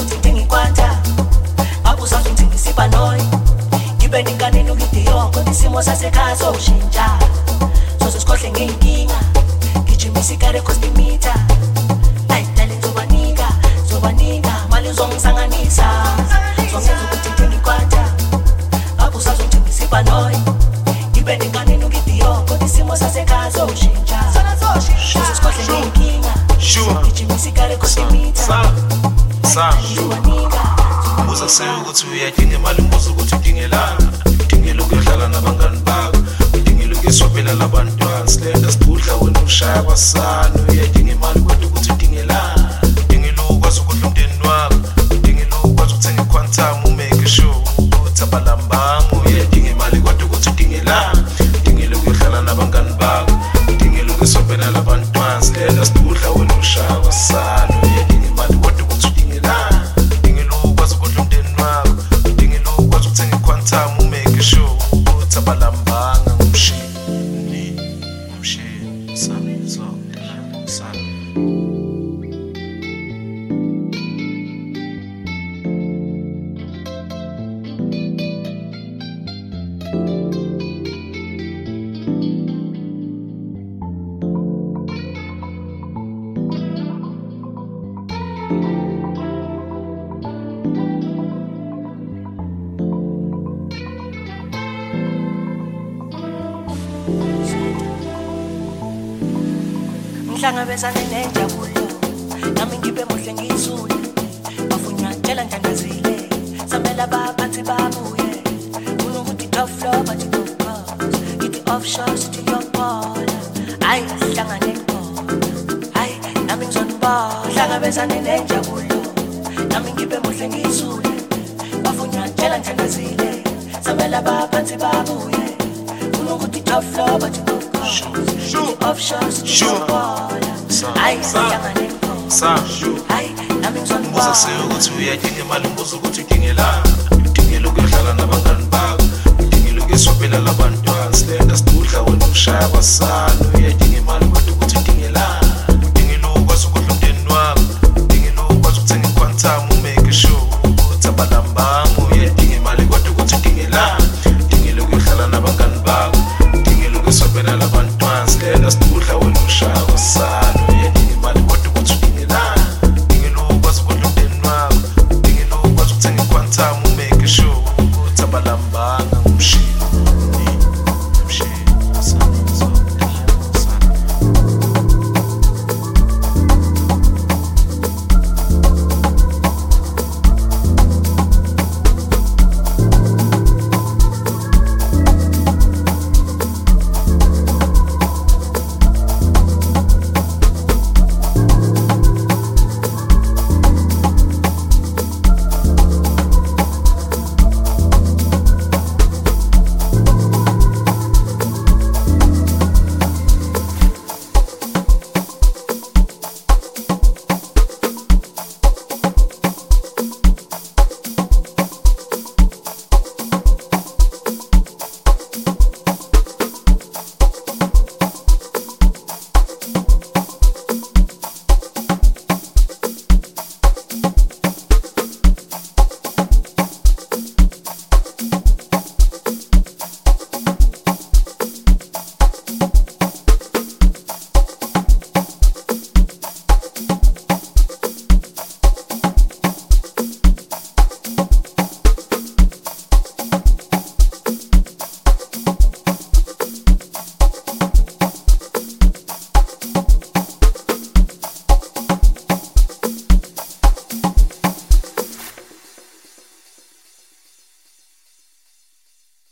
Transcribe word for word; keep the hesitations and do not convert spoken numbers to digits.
ukuthi ngingikwanta abusazi ukuthi ngisipanoyi ngibe ningane nokidiyo kodwa isimo sasekhaya soshintsha soze sikhohle ngiyinkinga gijimisa ikare cost meter ayi dale ngizobanika zobanika mali uzongisanganisa zongenza ukuthi ngingikwanta abusazi ukuthi ngisipanoyi ngibe ningane nokidiyo kodwa isimo sasekhaya soshintsha soze sikhohle ngiyinkinga gijimisa ikare cost meter Sa Uza seyo ukuthi uyadinga imali mbuzo ukuthi udingelana udingela ukudlala nabangani bakho udingela ukuyiswapela labantwana silenda sibudla wena ushaya abasana uyadinga imali kodwa ukuthi udingelana udingela ukwazi ukudla umndeni wakho udingela ukwazi ukuthenga iquantum umake sure ukuthi abalambanga uyadinga imali kodwa ukuthi udingelana udingela ukudlala nabangani bakho udingela ukuyiswapela labantwana silenda sibudla wena ushaya abasana uyadinga imali kodwa ukuthi udingelana udingela ukwazi ukudla umndeni wakho udingela ukwazi ukuthenga iquantum umake sure ukuthi abalambanga ngumshini umshini sami so sami ngihlangabezane nenjabulo nami ngibe muhle ngizule bafunyatshela ngandazile samela baphansi babuye unokuthi top floor but top cost ngithi offshore sithi yopola hayi hlangane khona hayi nami ngizonibona ngihlangabezane nenjabulo nami ngibe muhle ngizule bafunyatshela ngandazile samela baphansi babuye unokuthi top floor but top cost ngithi offshore sithi yopola Uza seyo ukuthi uyadinga imali mbuzo ukuthi udingelana udingela ukudlala nabangani bakho udingela ukuyiswapela labantwana silenda sibudla wena ushaya abasana uyadinga imali kodwa ukuthi udingelana udingela ukwazi ukudla umndeni wakho udingela ukwazi ukuthenga iquantum umake sure ukuthi abalambanga